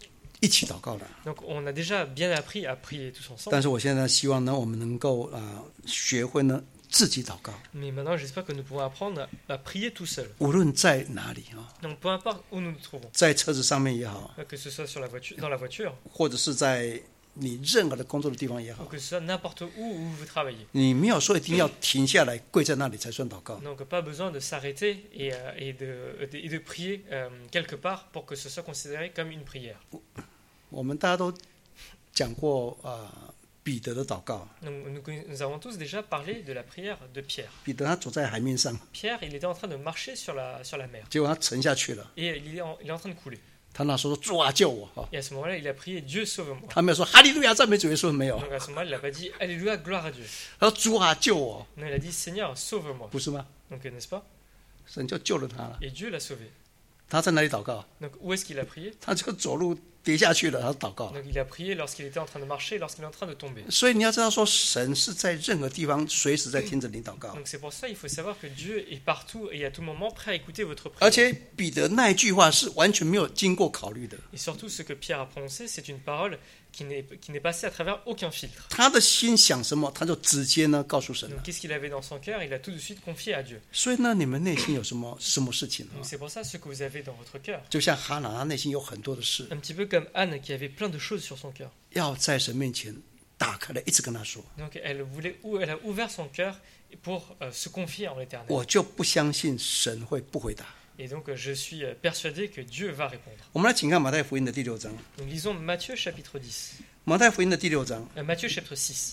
一起祷告了。 Donc on a déjà bien appris à prier tous ensemble. 但是我现在希望呢，我们能够啊、呃、学会呢自己祷告， Mais maintenant, j'espère que nous pourrons apprendre à, à prier tout seul. 无论在哪里啊， Donc peu importe où nous nous trouvons, 在车子上面也好， que ce soit sur la voiture, dans la voiture, 或者是在你任何的工作的地方也 ou 好， que ce soit n'importe où où vous travaillez. 你没有说一定要停下来跪在那里才算祷告。 Donc pas besoin de s'arrêter et, euh, et, de, et de prier euh, quelque part pour que ce soit considéré comme une prière. 我们大家都讲过啊、呃彼得的祷告， Donc, nous, nous avons tous déjà parlé de la prière de Pierre. 彼得他走在海面上， Pierre, il était en train de marcher sur la, sur la mer 结果他沉下去了。 et il est en, il est en train de couler. 他那时候说：“主啊，救我！”哈， Et à ce moment-là, il a prié Dieu sauve-moi. 他没有说哈利路亚赞美主耶稣，没有。 Donc à ce moment-là, il n'a pas dit Alléluia, gloire à Dieu. 他说：“主啊，救我！” Non, il a dit Seigneur, sauve-moi. 不是吗？ Donc n'est-ce pas? 神就救了他了。 Et Dieu l'a sauvé. 他在哪里祷告？ Donc où est-ce qu'il a prié? 他就走路跌下去了，他祷告了。 Donc il a prié lorsqu'il était en train de marcher, lorsqu'il est en train de tomber. 所以你要知道，说神是在任何地方随时在听着你祷告。 Donc c'est pour ça il faut savoir que Dieu est partout et à tout moment prêt à écouter votre 而 prière. 且彼得那一句话是完全没有经过考虑的， Et surtout ce que Pierre a prononcé, c'est une parole qui n'est qui n'est passée à travers aucun filtre. 他的心想什么，他就直接呢告诉神 Donc 了。 qu'est-ce qu'il avait dans son cœur? Il a tout de suite confié à Dieu. 所以呢，你们内心有什么什么事情啊 Donc？c'est pour ça ce que vous avez dans votre cœur. 就像哈拿，他内心有很多的事， Un petit peu comme Anne qui avait plein de choses sur son cœur. 要在神面前打开来，一直跟他说。 Donc elle voulait, elle a ouvert son cœur pour euh, se confier en l'Éternel. 我就不相信神会不回答。 Et donc euh, je suis euh, persuadé que Dieu va répondre. 我们来请看马太福音的第六章。 Donc lisons Matthieu chapitre dix. 马太福音的第六章， Euh, Matthieu chapitre six.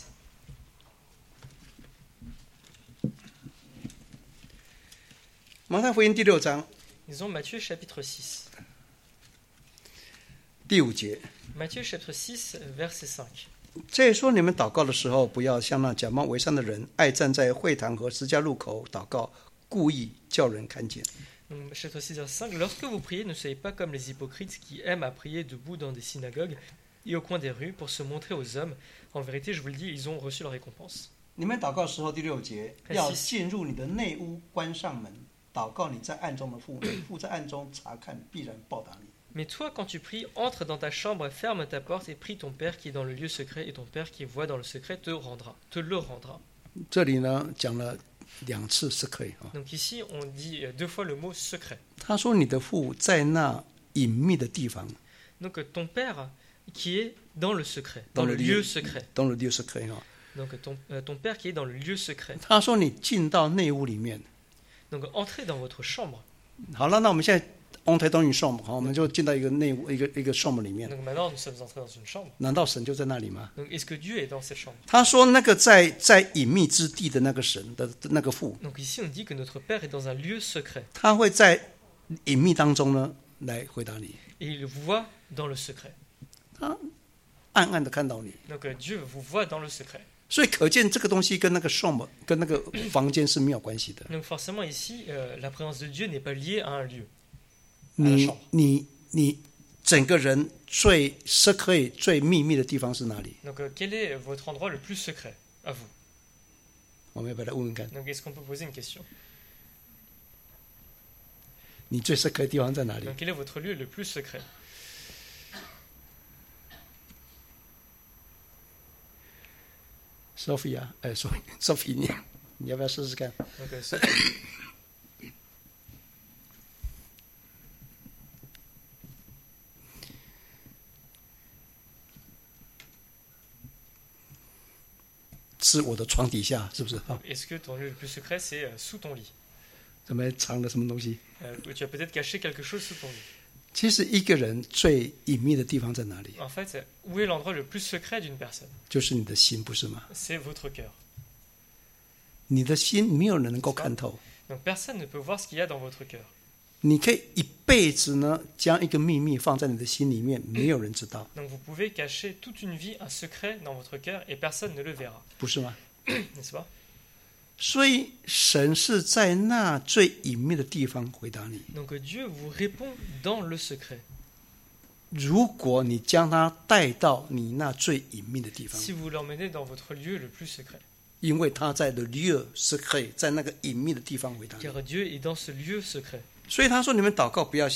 马太福音第六章 Lisons Matthieu chapitre six. 第五节。 Matthieu chapitre six, verset cinq. 这也说你们祷告的时候，不要像那假冒为善的人，爱站在会堂和十字架路口祷告，故意叫人看见。 Donc, chapitre six, verset cinq. Lorsque vous priez, ne soyez pas comme les hypocrites qui aiment à prier debout dans des synagogues et au coin des rues pour se montrer aux hommes. En vérité, je vous le dis, ils ont reçu leur récompense. 你们祷告时候，第六节， 看要进入你的内屋，关上门，祷告你在暗中的父，你父在暗中查看，必然报答你。 Mais toi, quand tu pries, entre dans ta chambre, ferme ta porte et prie ton Père qui est dans le lieu secret, et ton Père qui voit dans le secret te rendra, te le rendra. 这里呢讲了两次是可以啊。 Donc ici, on dit deux fois le mot secret. 他说你的父在那隐秘的地方， Donc ton Père qui est dans le secret, dans, Dans le le lieu lieu. secret. 懂了就是可以哈。 Donc ton, euh, ton Père qui est dans le lieu secret. 他说你进到内屋里面， Donc entrez dans votre chambre. 好了，那我们现在 on 台东云 shop 好，我们就进到一个内屋一个一个 shop 里面。 Donc maintenant, nous sommes entrés dans une chambre. 难道神就在那里吗？ Donc est-ce que Dieu est dans cette chambre? 他说那个在在隐秘之地的那个神的的那个父， Donc ici, on dit que notre Père est dans un lieu secret. 他会在隐秘当中呢来回答你， Et il voit dans le secret. 他暗暗的看到你。 Donc euh, Dieu vous voit dans le secret. 所以可见这个东西跟那个 shop 跟那个房间是没有关系的。 Donc forcément ici, euh, la présence de Dieu n'est pas liée à un lieu. 你你你整个人最 secret 最秘密的地方是哪里？ Donc euh, quel est votre endroit le plus secret à vous? 我们要不要来问问看？ Donc est-ce qu'on peut poser une question? 你最 secret 的地方在哪里 Donc quel est votre lieu le plus secret? ？Sophia， 哎，Sophie， 你你要不要试试看？ Donc, euh, ce- 是我的床底下，是不是？啊， Est-ce que ton lieu le plus secret, c'est euh, sous ton lit? 怎么藏了什么东西？ Euh, Tu as peut-être caché quelque chose sous ton lit. 其实一个人最隐秘的地方在哪里？ En fait, euh, où est l'endroit le plus secret d'une personne? 就是你的心，不是吗？ C'est votre cœur. 你的心没有人能够看透， Donc personne ne peut voir ce qu'il y a dans votre cœur. 你可以一辈子呢将一个秘密放在你的心里面，没有人知道， Donc vous pouvez cacher toute une vie un secret dans votre cœur et personne ne le verra. 不是吗？ N'est-ce pas? 所以神是在那最隐秘的地方回答你。 Donc Dieu vous répond dans le secret. 如果你将他带到你那最隐秘的地方， Si vous l'emmenez dans votre lieu le plus secret. 因为他在的 lieu secret， 在那个隐秘的地方回答你。 Car Dieu est dans ce lieu secret. 所以他说：“你们祷告不要像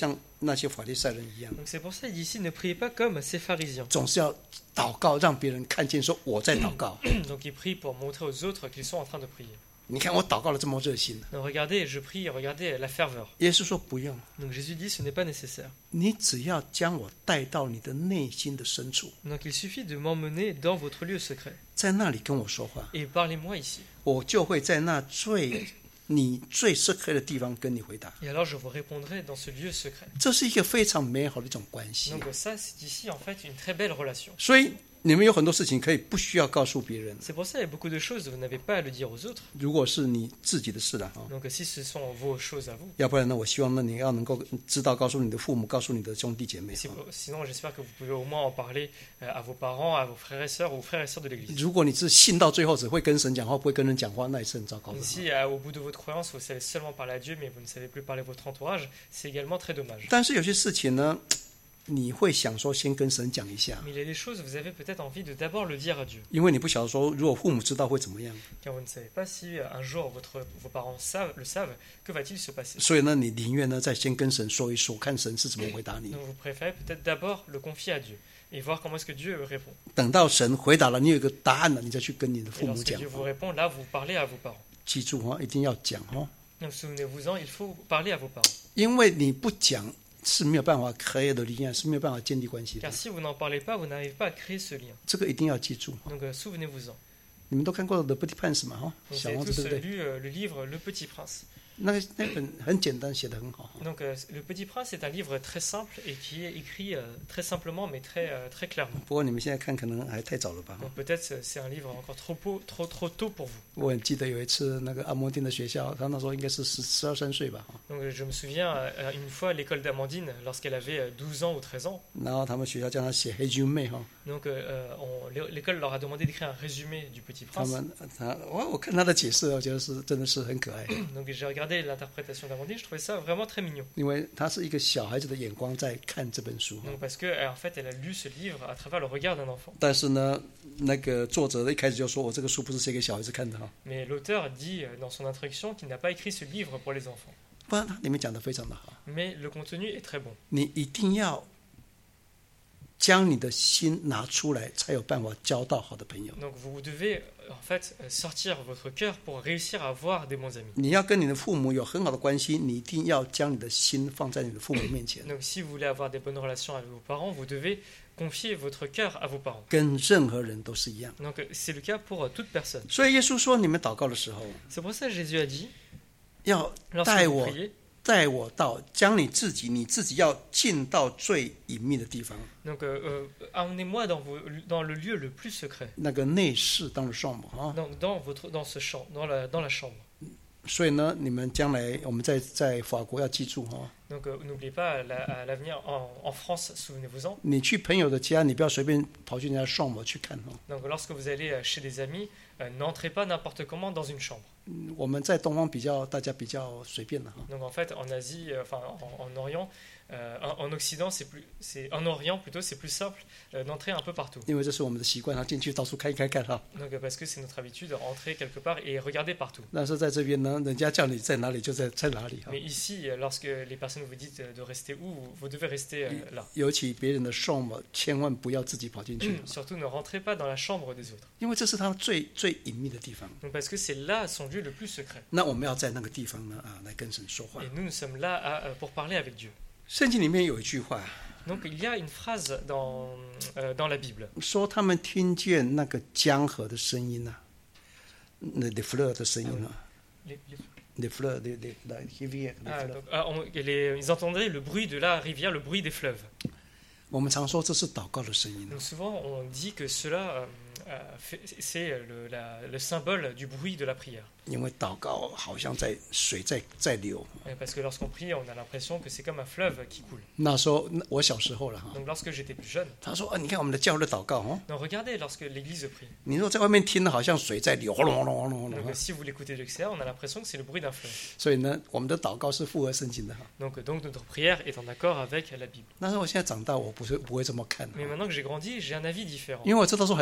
那些法利赛人一样， Donc c'est pour ça, il dit ici, ne priez pas comme ces pharisiens. 总是要祷告，让别人看见说我在祷告。 Donc ils prient pour montrer aux autres qu'ils sont en train de prier. 你看我祷告的这么热心， Donc regardez, je prie, regardez la ferveur. 耶稣说不用， Donc Jésus dit, ce n'est pas nécessaire. 你只要将我带到你的内心的深处， Donc il suffit de m'emmener dans votre lieu secret. 在那里跟我说话， Et parlez-moi ici. 我就会在那最你最深刻的地方跟你回答。 Et alors je vous répondrai dans ce lieu secret. 这是一个非常美好的一种关系。 Donc ça, c'est ici en fait une très belle relation. 所以你们有很多事情可以不需要告诉别人， C'est pour ça qu'il y a beaucoup de choses, vous n'avez pas à le dire aux autres. 如果是你自己的事了哈。 Donc si ce sont vos choses à vous. 要不然呢，我希望呢你要能够知道，告诉你的父母，告诉你的兄弟姐妹。 Si- Sinon, j'espère que vous pouvez au moins en parler euh, à vos parents, à vos frères et sœurs ou aux frères et sœurs de l'Église. 如果你是信到最后只会跟神讲话，不会跟人讲话，那也是很糟糕的。 Si euh, au bout de votre croyance, vous savez seulement parler à Dieu, mais vous ne savez plus parler à votre entourage, c'est également très dommage. 但是有些事情呢，你会想说先跟神讲一下， Mais il y a des choses, vous avez peut-être envie de d'abord le dire à Dieu. 因为你不晓得说，如果父母知道会怎么样， Car vous ne savez pas si euh, un jour votre, vos parents savent, le savent, que va-t-il se passer. 所以呢，你宁愿呢再先跟神说一说，看神是怎么回答你。 Donc vous préférez peut-être d'abord le confier à Dieu et voir comment est-ce que Dieu répond. 等到神回答了，你有一个答案了，你再去跟你的 Et 父母 lorsque 讲 Dieu。vous répond, là vous parlez à vos parents. 记住哈，一定要讲哦， Donc souvenez-vous-en, il faut parler à vos parents. 因为你不讲是没有办法créer的力量，是没有办法建立关系的 Car。si vous n'en parlez pas, vous n'arrivez pas à créer ce lien. 这个一定要记住。 Donc euh, souvenez-vous-en. 你们都看过《The Petit Prince》嘛？哈， Vous 小 avez 王子 tous 对不 euh, 对？ lu euh, le livre Le Petit Prince. 那个那本很简单，写得很好。 Donc euh, Le Petit Prince est un livre très simple et qui est écrit euh, très simplement mais très, euh, très clairement. 不过你们现在看可能还太早了吧？ Donc peut-être euh, c'est un livre encore trop, po- trop, trop tôt pour vous. 我很记得有一次那个阿摩丁的学校，他那时候应该是十十二三岁吧， Donc euh, je me souviens euh, une fois à l'école d'Amandine, lorsqu'elle avait euh, douze ans ou treize ans. 然后他们学校叫他写黑军妹哈， Donc euh, euh, on- l'é- l'école leur a demandé d'écrire un résumé du Petit 他 Prince. 们他我我看他的解释，我觉得是真的是很可爱， Donc j'ai regardé l'interprétation d'Amandine, je trouvais ça vraiment très mignon. 因为他是一个小孩子的眼光在看这本书。 Donc parce que euh, en fait elle a lu ce livre à travers le regard d'un enfant. 但是呢，那个作者一开始就说我这个书不是写给小孩子看的哈， Mais l'auteur dit euh, dans son introduction qu'il n'a pas écrit ce livre pour les enfants. 不然他里面讲的非常的好。 Mais le contenu est très bon. 你一定要将你的心拿出来，才有办法交到好的朋友。 Donc vous devez euh, en fait euh, sortir votre cœur pour réussir à avoir des bons amis. 你要跟你的父母有很好的关系，你一定要将你的心放在你的父母面前， Donc si vous voulez avoir des bonnes relations avec vos parents, vous devez confier votre cœur à vos parents. 跟任何人都是一样。 Donc euh, c'est le cas pour euh, toute personne. 所以耶稣说，你们祷告的时候， C'est pour ça que Jésus a dit, 要 lorsque 带 vous 我 priez, 带我到将你自己，你自己要进到最隐秘的地方， donc euh, euh, emmenez-moi dans, vos- dans le lieu le plus secret, 那个内室当的上母啊。 dans, dans, votre, dans ce champ, dans la, dans la chambre. 所以呢，你们将来我们在在法国要记住哈， Donc euh, n'oubliez pas, à la- à l'avenir en, en France, souvenez-vous-en. 你去朋友的家，你不要随便跑去人家上母去看哈。 Donc lorsque vous allez euh, chez des amis, euh, n'entrez pas n'importe comment dans une chambre. 我们在东方比较，大家比较随便的哈。 Donc en fait, en Asie, euh, enfin en, en Orient, euh, en, en Occident, c'est plus, c'est en Orient plutôt, c'est plus simple euh, d'entrer un peu partout. 因为这是我们的习惯，他进去到处看一看看哈。 Donc euh, parce que c'est notre habitude de rentrer quelque part et regarder partout. 但是在这边呢，人家叫你在哪里就在在哪里哈。 Mais ici, euh, lorsque les personnes vous disent euh, de rester où, vous, vous devez rester euh, là. 尤其别人的上母，千万不要自己跑进去， Surtout ne rentrez pas dans la chambre des autres. 因为这是他最最隐秘的地方。 Donc parce que c'est là son lieu le plus secret. 那我们要在那个地方呢啊，来跟神说话 Et。nous, nous sommes là à, euh, pour parler avec Dieu. 圣经里面有一句话 Donc il y a une phrase dans, euh, dans la Bible. 说，他们听见那个江河的声音啊，那 the flood 的声音啊 Les- les- ，the flood the the the rivière the ah, flood。 donc, ah, on- les- ils entendaient le bruit de la rivière, le bruit des fleuves. 我们常说这是祷告的声音啊 Donc souvent on dit que cela, euh, euh, fait- c'est le, la- le symbole du bruit de la prière. 因为祷告好像在水在在流。 Euh, Parce que lorsqu'on prie, on a l'impression que c'est comme un fleuve qui coule. 那时候那我小时候了哈， Donc lorsque j'étais plus jeune, 他说啊，你看我们的教会的祷告哦， donc regardez lorsque l'Église prie. 你如果在外面听的好像水在流，轰隆轰隆轰隆轰隆 Donc 哈。 si vous l'écoutez de l'extérieur, on a l'impression que c'est le bruit d'un fleuve. 所以呢，我们的祷告是符合圣经的哈。 Donc, donc notre prière est en accord avec la Bible. 但是我现在长大，我不是不会这么看， Mais maintenant que j'ai grandi, j'ai un avis différent. 因为我知道说很多人在那边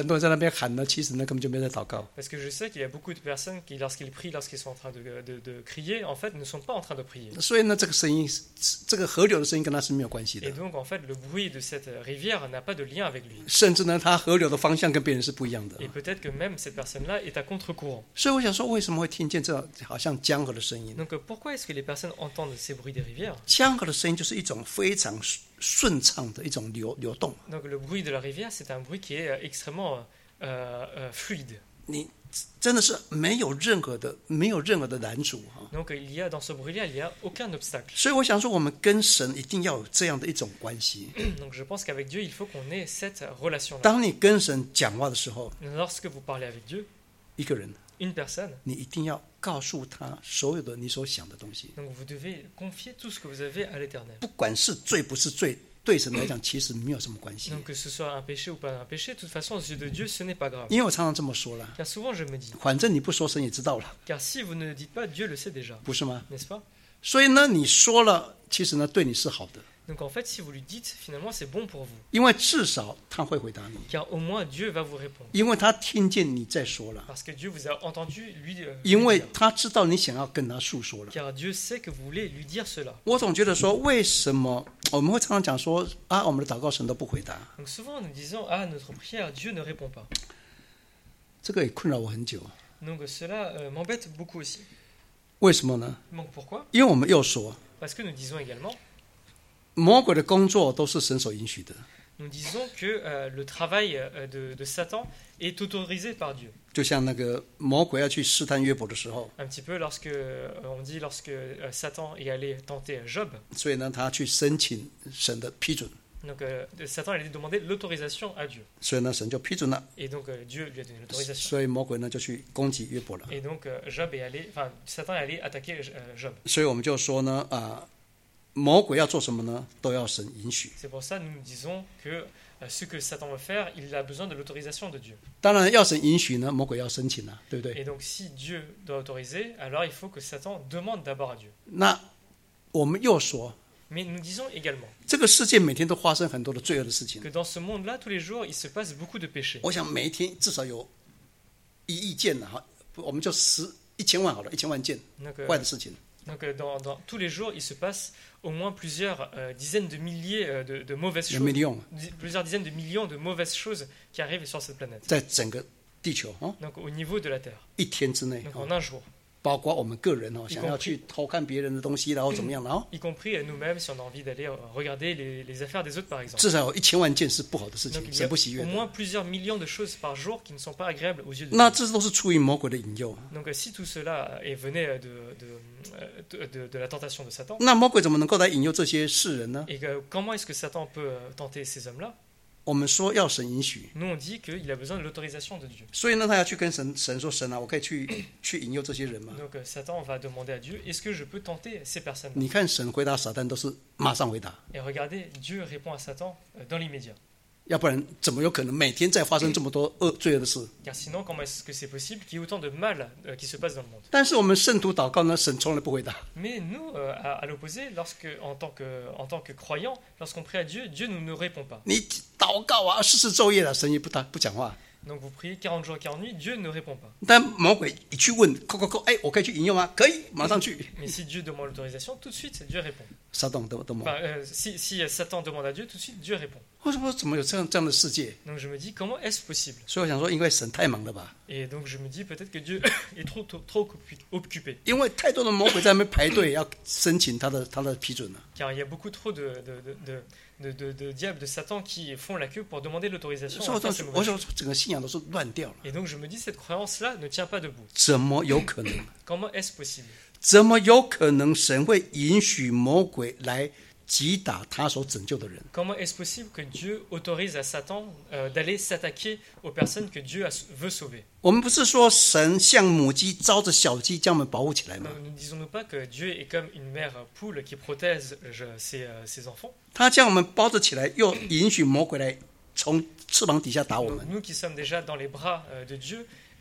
边喊呢，其实呢根本就没在祷告。 Parce que je sais qu'il y a beaucoup de personnes qui, lorsqu'ils prient, lorsqu'ils sont en train de, de, de crier, en fait, ne sont pas en train de prier. 所以呢，这个声音，这个河流的声音跟他是没有关系的 Et。donc, en fait, le bruit de cette rivière n'a pas de lien avec lui. 甚至呢，他河流的方向跟别人是不一样的。 Et peut-être que même cette personne-là est à contre-courant. 所以我想说，为什么会听见这好像江河的声音？ Donc, euh, pourquoi est-ce que les personnes entendent ces bruits des rivières? 江河的声音就是一种非常顺畅的一种流流动。 Donc, le bruit de la rivière, c'est un bruit qui est euh, extrêmement euh, euh, fluide. 你真的是没有任何的没有任何的拦阻哈。 Donc, il y a dans ce bruit-là, il n'y a aucun obstacle. 所以我想说，我们跟神一定要有这样的一种关系。 Donc, je pense qu'avec Dieu, il faut qu'on ait cette relation-là. 当你跟神讲话的时候， Lorsque vous parlez avec Dieu, 一个人 une personne, 你一定要告诉他所有的你所想的东西， donc vous devez confier tout ce que vous avez à l'Éternel. 不管是罪不是罪，对神来讲其实没有什么关系。 Donc que ce soit un péché ou pas un péché, de toute façon, aux yeux de Dieu, ce n'est pas grave. 因为我常常这么说了， Car souvent, je me dis, 反正你不说，神也知道了， car si vous ne le dites pas, Dieu le sait déjà, 不是吗？ n'est-ce pas? 所以呢，你说了，其实呢，对你是好的， Donc en fait, si vous lui dites, finalement, c'est bon pour vous. 因为至少他会回答你， Car au moins, Dieu va vous répondre. 因为他听见你在说了， Parce que Dieu vous a entendu lui, euh, 因 lui 为 dire. 他知道你想要跟他诉说了。 Car Dieu sait que vous voulez lui dire cela. 我总觉得说，为什么我们会常常讲说啊，我们的祷告神都不回答？ Donc souvent, nous disons, ah, notre prière, Dieu ne répond pas. 这个也困扰我很久。 Donc cela euh, m'embête beaucoup aussi. 为什么呢？ Donc pourquoi? 因为我们又说， Parce que nous disons également, 魔鬼的工作都是神所允许的， nous disons que euh, le travail euh, de, de Satan est autorisé par Dieu. 就像那个魔鬼要去试探约伯的时候， Un petit peu lorsque, euh, on dit lorsque euh, Satan est allé tenter Job, 所以呢，他去申请神的批准， donc euh, Satan allait demander l'autorisation à Dieu. 所以呢，神就批准了， Et donc euh, Dieu lui a donné l'autorisation. 所以魔鬼呢就去攻击约伯了。 Et donc euh, Job est allé, enfin Satan est allé attaquer euh, Job. 所以我们就说呢，啊，魔鬼要做什么呢，都要神允许。 C'est pour ça que nous disons que euh, ce que Satan veut faire, il a besoin de l'autorisation de Dieu. 当然要神允许呢，魔鬼要申请啊，对不对？ Et donc si Dieu doit autoriser, alors il faut que Satan demande d'abord à Dieu. 那我们又说， Mais nous disons également 这个世界每天都发生很多的罪恶的事情 que。dans ce monde-là, tous les jours, il se passe beaucoup de péchés. 我想每一天至少有一亿件呢，哈，我们就十一千万好了，一千万件 Donc, euh, 坏的事情。 donc euh, dans, dans- tous les jours, il se passe au moins plusieurs euh, dizaines de milliers euh, de, de mauvaises 有 choses, 没有用？ di- plusieurs dizaines de millions de mauvaises choses qui arrivent sur cette planète. 在整个地球啊， Donc au niveau de la Terre. 一天之内 Donc 啊 en，un jour. 包括我们个人哦， 一想要去偷看别人的东西，然后怎么样，然后 Y compris euh, nous-mêmes, si on a envie d'aller euh, regarder les, les affaires des autres, par exemple. 至少有一千万件是不好的事 Donc 情， il y 神 a 不喜悦 au 的。 moins plusieurs millions de choses par jour qui ne sont pas agréables aux yeux de 那 Dieu. 这都是出于魔鬼的引诱。 Donc euh, si tout cela est venait de, de, euh, de, de- de la tentation de Satan, 那魔鬼怎么能够来引诱这些世人呢？ et que, comment est-ce que Satan peut euh, tenter ces hommes-là? 我们说要神允许， Nous on dit qu'il a besoin de l'autorisation de Dieu. 所以呢，他要去跟神神说：“神啊，我可以去去引诱这些人吗 Donc euh, Satan va demander à Dieu, est-ce que je peux tenter ces？” personnes-là? 你看神回答撒旦都是马上回答， Et regardez, Dieu répond à Satan euh, dans l'immédiat. 要不然怎么有可能每天在发生这么多恶罪恶的事？ Car sinon, comment est-ce que c'est possible qu'il y ait autant de mal euh, qui se passe dans le monde? 但是我们圣徒祷告呢，神从来不回答。 Mais nous, euh, à, à l'opposé, lorsque, en tant que, en tant que croyants, lorsqu'on prie à Dieu, Dieu ne nous répond pas. 你祷告啊，四十昼夜了，神也不答不讲话。 Donc vous priez quarante jours, quarante nuits, Dieu ne répond pas. 但魔鬼一去问，扣扣扣，哎，我可以去引诱吗？可以，马上去。 Mais si Dieu demande l'autorisation, tout de suite, Dieu répond. 撒旦都都魔。 Enfin, euh, si, si Satan demande à Dieu, tout de suite, Dieu répond. 为什么怎么有这样这样的世界？ Donc je me dis, comment est-ce possible? 所以我想说，因为神太忙了吧？ Et donc je me dis, peut-être que Dieu est trop, trop, trop occupé. 因为太多的魔鬼在那边排队要申请他的他的批准了。 Car il y a beaucoup trop de, de, de, de, de, de diables, de Satan qui font la queue pour demander l'autorisation. 所以 à 我 faire 说 ces， 我 mauvaises 说 choses. 整个信仰都是乱掉了。 Et donc je me dis, cette croyance-là ne tient pas debout. 怎么有可能？ Comment est-ce possible? 怎么有可能神会允许魔鬼来击打他所拯救的人？ Comment est-ce possible que Dieu autorise à Satan euh, d'aller s'attaquer aux personnes que Dieu a- veut sauver? 我们不是说神像母鸡招着小鸡将我们保护起来吗？ Ne disons-nous pas que Dieu est comme une mère poule qui protège je- ses, euh, ses enfants? 他将我们包着起来，又允许魔鬼来从翅膀底下打我 Donc 们。 nous qui sommes déjà dans les bras euh, de Dieu,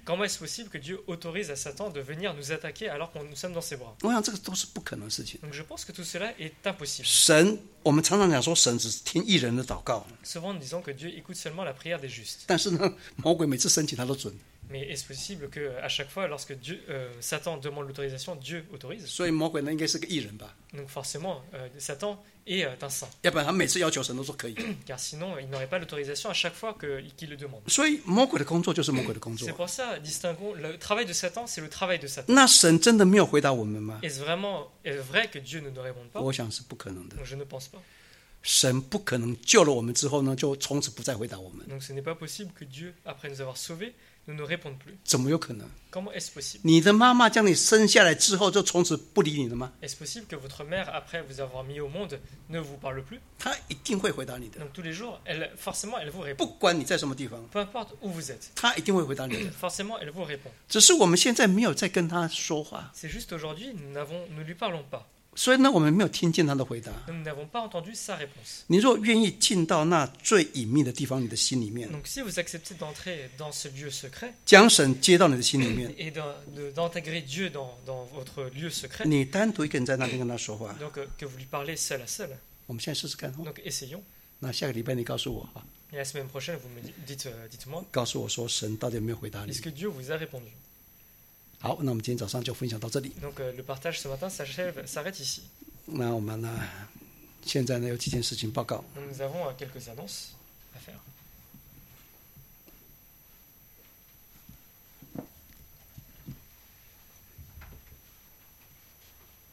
Comment est-ce possible que Dieu autorise à Satan de venir nous attaquer alors que nous sommes dans ses bras? 我想这个都是不可能的事情。 Donc je pense que tout cela est impossible. 神，我们常常讲说，神只是听义人的祷告， Souvent nous disons que Dieu écoute seulement la prière des justes. 但是呢，魔鬼每次申请他都准， Mais est-ce possible qu'à chaque fois, lorsque Dieu, euh, Satan demande l'autorisation, Dieu autorise? 所以魔鬼呢应该是个义人吧？ Donc forcément, euh, Satan est euh, un saint. 要不然他每次要求神都说可以。 Car sinon, il n'aurait pas l'autorisation à chaque fois que- qu'il le demande. 所以魔鬼的工作就是魔鬼的工作 C'est。pour ça, distinguons, le travail de Satan, c'est le travail de Satan. 那神真的没有回答我们吗？ Est-ce vraiment est vrai que Dieu ne nous répond pas? 我想是不可能的。 Donc je ne pense pas. 神不可能救了我们之后呢，就从此不再回答我们， Donc ce n'est pas possible que Dieu, après nous avoir sauvés, ne nous réponde plus. 怎么有可能？ Comment est-ce possible? 你的妈妈将你生下来之后，就从此不理你了吗？ Est-ce possible que votre mère, après vous avoir mis au monde, ne vous parle plus? 她一定会回答你的， Donc tous les jours, elle, forcément, elle vous 不 répond. 管你在什么地方， Peu importe où vous êtes, 她一定会回答你的。 forcément, elle vous répond. 只是我们现在没有在跟她说话， C'est juste aujourd'hui, nous n'avons, ne lui parlons pas. 所以呢，我们没有听见她的回答。 Nous n'avons pas entendu sa réponse. 你若愿意进到那最隐秘的地方，你的心里面， Donc si vous acceptez d'entrer dans ce lieu secret 将神接到你的心里面， et d'in- de- d'intégrer Dieu dans, dans votre lieu secret, 你单独一个人在那边跟他说话。 donc euh, que vous lui parlez seul à seul. 我们现在试试看哦。 Donc essayons. 那下个礼拜你告诉我哈， Et la semaine prochaine, vous me dites, euh, dites-moi, 告诉我说神到底有没有回答你 est-ce？que Dieu vous a répondu? 好，那我们今天早上就分享到这里。 Donc euh, le partage ce matin s'achève, s'arrête ici. 那我们呢，现在呢有几件事情报告。 Donc nous avons euh, quelques annonces à faire.